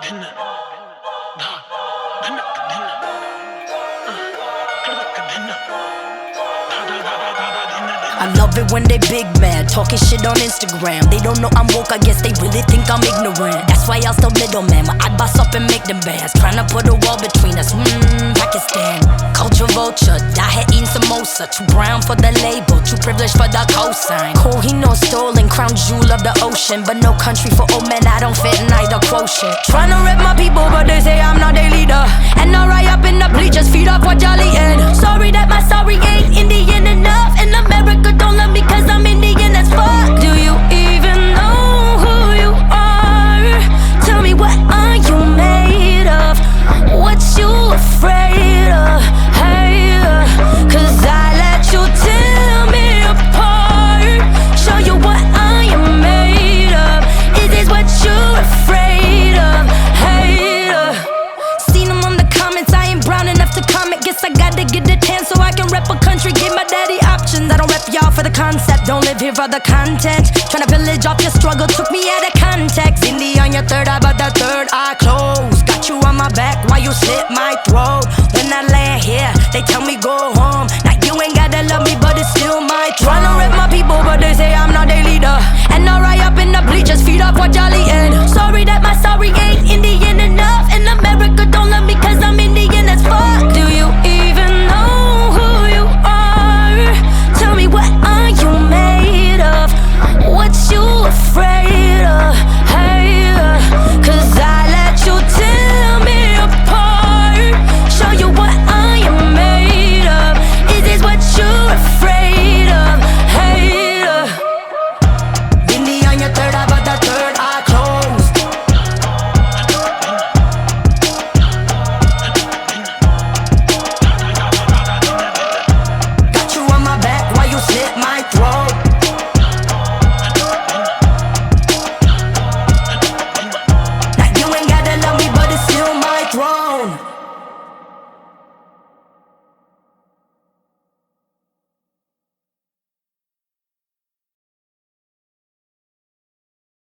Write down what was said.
I love it when they big mad, talking shit on Instagram. They don't know I'm woke, I guess they really think I'm ignorant. That's why I'll still middleman, my I'd boss up and make them bands. Tryna put a wall between us, Pakistan. Culture vulture, die here eating samosa. Too brown for the label, too privileged for the cosign. Kohinoor stolen, crown jewel of the ocean. But no country for old men, I don't fit in either quotient. Tryna rep my people, but they say I'm not their leader. And I ride up in the bleachers, feet off what Jolly in. Sorry that my sorry ain't Indian enough. And America don't love me cause I'm Indian as fuck. Do you even know who you are? Tell me, what are you made of? What you afraid of? Hey, cause I let you tear me apart. Show you what I am made of. Is this what you're afraid of? Hey, seen them on the comments, I ain't brown enough to comment. Guess I gotta get a tan so I can rep a country. Give my daddy options, I don't rep y'all for the concept. Don't live here for the content. Tryna pillage off your struggle, took me out of context. Indie on your third eye, but the third eye closed. Got you on my back while you slit my throat. When I land here, they tell me go home. Now you ain't gotta love me, but it's still my throne. Tryna rep my people, but they say I'm not their leader. And I ride up in the bleachers, feet off what y'all